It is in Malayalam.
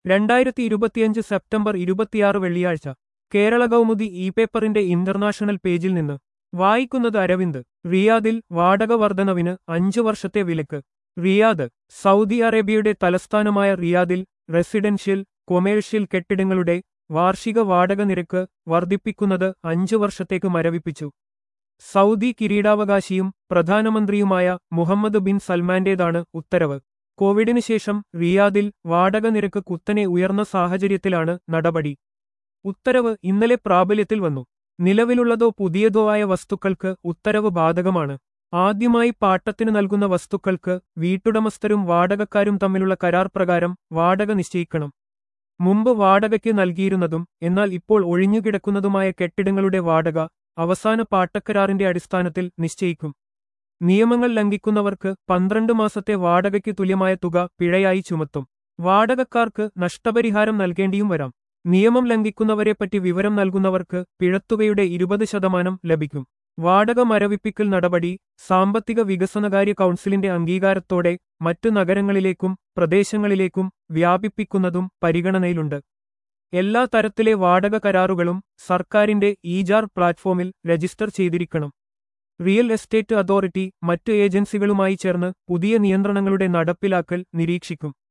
2025 സെപ്റ്റംബർ 26 വെള്ളിയാഴ്ച കേരള കൗമുദി പേപ്പറിന്റെ ഇന്റർനാഷണൽ പേജിൽ നിന്ന് വായിക്കുന്നത് അരവിന്ദ്. റിയാദിൽ വാടക വർധനവിന് 5 വർഷത്തെ വിലക്ക്. റിയാദ്. സൗദി അറേബ്യയുടെ തലസ്ഥാനമായ റിയാദിൽ റെസിഡൻഷ്യൽ, കൊമേഴ്ഷ്യൽ കെട്ടിടങ്ങളുടെ വാർഷിക വാടക നിരക്ക് വർദ്ധിപ്പിക്കുന്നത് 5 വർഷത്തേക്ക് മരവിപ്പിച്ചു. സൗദി കിരീടാവകാശിയും പ്രധാനമന്ത്രിയുമായ മുഹമ്മദ് ബിൻ സൽമാന്റേതാണ് ഉത്തരവ്. കോവിഡിന് ശേഷം റിയാദിൽ വാടക നിരക്ക് കുത്തനെ ഉയർന്ന സാഹചര്യത്തിലാണ് നടപടി. ഉത്തരവ് ഇന്നലെ പ്രാബല്യത്തിൽ വന്നു. നിലവിലുള്ളതോ പുതിയതോ ആയ വസ്തുക്കൾക്ക് ഉത്തരവ് ബാധകമാണ്. ആദ്യമായി പാട്ടത്തിന് നൽകുന്ന വസ്തുക്കൾക്ക് വീട്ടുടമസ്ഥരും വാടകക്കാരും തമ്മിലുള്ള കരാർ പ്രകാരം വാടക നിശ്ചയിക്കണം. മുമ്പ് വാടകയ്ക്ക് നൽകിയിരുന്നതും എന്നാൽ ഇപ്പോൾ ഒഴിഞ്ഞുകിടക്കുന്നതുമായ കെട്ടിടങ്ങളുടെ വാടക അവസാന പാട്ടക്കരാറിന്റെ അടിസ്ഥാനത്തിൽ നിശ്ചയിക്കും. നിയമങ്ങൾ ലംഘിക്കുന്നവർക്ക് 12 മാസത്തെ വാടകയ്ക്ക് തുല്യമായ തുക പിഴയായി ചുമത്തും. വാടകക്കാർക്ക് നഷ്ടപരിഹാരം നൽകേണ്ടിയും വരാം. നിയമം ലംഘിക്കുന്നവരെപ്പറ്റി വിവരം നൽകുന്നവർക്ക് പിഴത്തുകയുടെ 20% ലഭിക്കും. വാടക മരവിപ്പിക്കൽ നടപടി സാമ്പത്തിക വികസനകാര്യ കൗൺസിലിന്റെ അംഗീകാരത്തോടെ മറ്റു നഗരങ്ങളിലേക്കും പ്രദേശങ്ങളിലേക്കും വ്യാപിപ്പിക്കുന്നതും പരിഗണനയിലുണ്ട്. എല്ലാ തരത്തിലെ വാടക കരാറുകളും സർക്കാരിന്റെ ഇജാർ പ്ലാറ്റ്ഫോമിൽ രജിസ്റ്റർ ചെയ്തിരിക്കണം. റിയൽ എസ്റ്റേറ്റ് അതോറിറ്റി മറ്റു ഏജൻസികളുമായി ചേർന്ന് പുതിയ നിയന്ത്രണങ്ങളുടെ നടപ്പിലാക്കൽ നിരീക്ഷിക്കും.